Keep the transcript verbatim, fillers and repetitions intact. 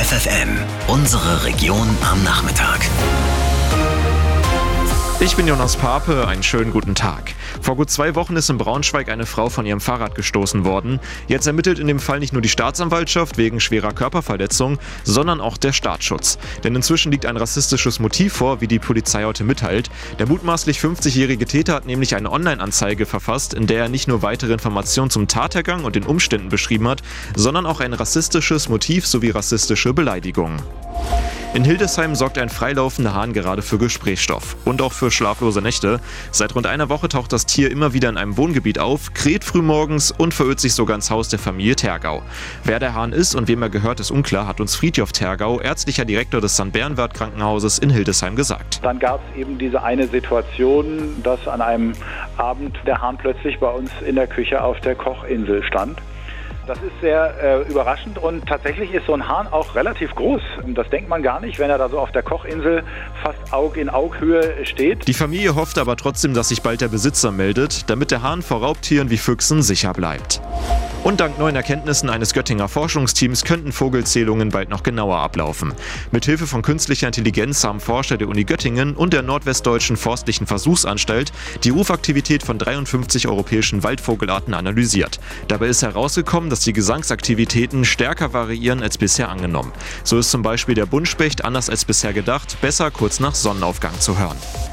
F F M, unsere Region am Nachmittag. Ich bin Jonas Pape, einen schönen guten Tag. Vor gut zwei Wochen ist in Braunschweig eine Frau von ihrem Fahrrad gestoßen worden. Jetzt ermittelt in dem Fall nicht nur die Staatsanwaltschaft wegen schwerer Körperverletzung, sondern auch der Staatsschutz. Denn inzwischen liegt ein rassistisches Motiv vor, wie die Polizei heute mitteilt. Der mutmaßlich fünfzigjährige Täter hat nämlich eine Online-Anzeige verfasst, in der er nicht nur weitere Informationen zum Tathergang und den Umständen beschrieben hat, sondern auch ein rassistisches Motiv sowie rassistische Beleidigungen. In Hildesheim sorgt ein freilaufender Hahn gerade für Gesprächsstoff und auch für schlaflose Nächte. Seit rund einer Woche taucht das Tier immer wieder in einem Wohngebiet auf, kräht frühmorgens und verirrt sich sogar ins Haus der Familie Tergau. Wer der Hahn ist und wem er gehört, ist unklar, hat uns Friedjof Tergau, ärztlicher Direktor des Sankt Bernward Krankenhauses in Hildesheim, gesagt. Dann gab es eben diese eine Situation, dass an einem Abend der Hahn plötzlich bei uns in der Küche auf der Kochinsel stand. Das ist sehr äh, überraschend und tatsächlich ist so ein Hahn auch relativ groß. Das denkt man gar nicht, wenn er da so auf der Kochinsel fast Aug in Aughöhe steht. Die Familie hofft aber trotzdem, dass sich bald der Besitzer meldet, damit der Hahn vor Raubtieren wie Füchsen sicher bleibt. Und dank neuen Erkenntnissen eines Göttinger Forschungsteams könnten Vogelzählungen bald noch genauer ablaufen. Mithilfe von künstlicher Intelligenz haben Forscher der Uni Göttingen und der Nordwestdeutschen Forstlichen Versuchsanstalt die Rufaktivität von dreiundfünfzig europäischen Waldvogelarten analysiert. Dabei ist herausgekommen, dass die Gesangsaktivitäten stärker variieren als bisher angenommen. So ist zum Beispiel der Buntspecht, anders als bisher gedacht, besser kurz nach Sonnenaufgang zu hören.